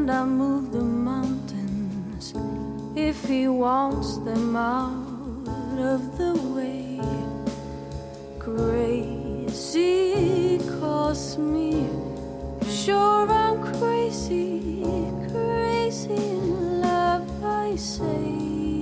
and I move the mountains if he wants them out of the way. Crazy calls me, sure I'm crazy, crazy in love, I say.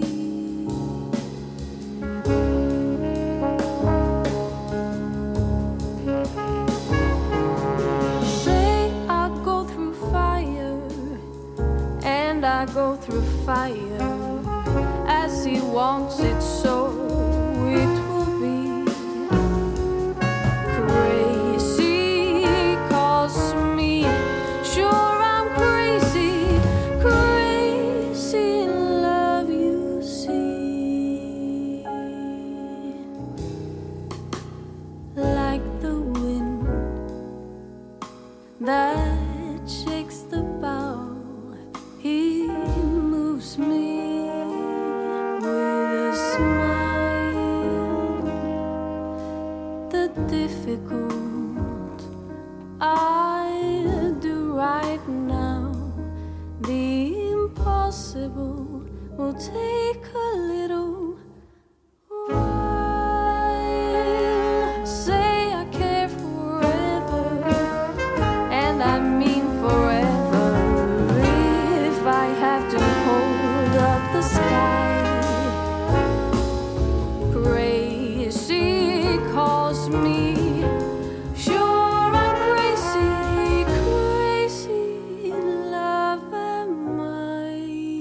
I go through fire as he wants it, so it will be. Crazy calls me, sure I'm crazy, crazy in love, you see. Like the wind that shakes the bough, he moves me with a smile. The difficult I do right now, the impossible will take a little while. Say I care forever, and I mean forever. I have to hold up the sky. Crazy calls me, sure I'm crazy, crazy in love am I.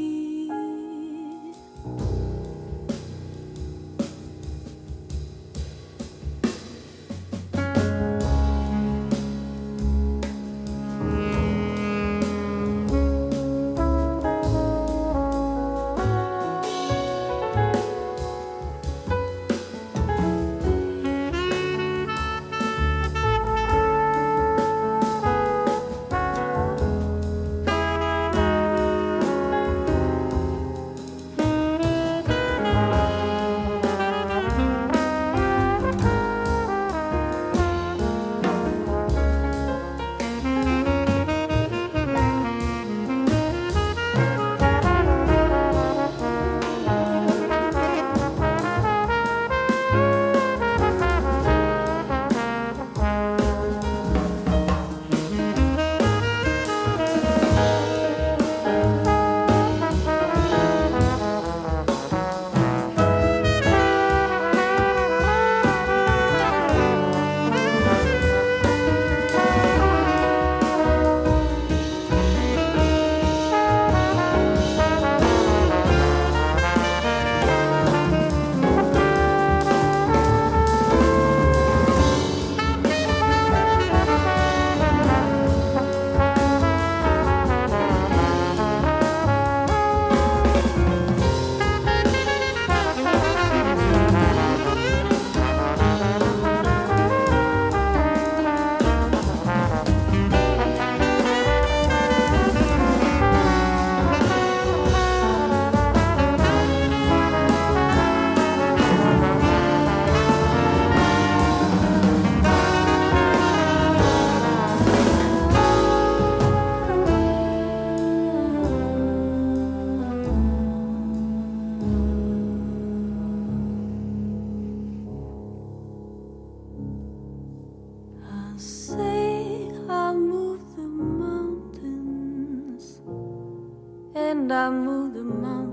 And I move the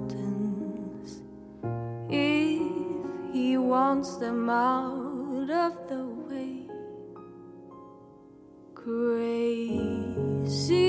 mountains if he wants them out of the way. Crazy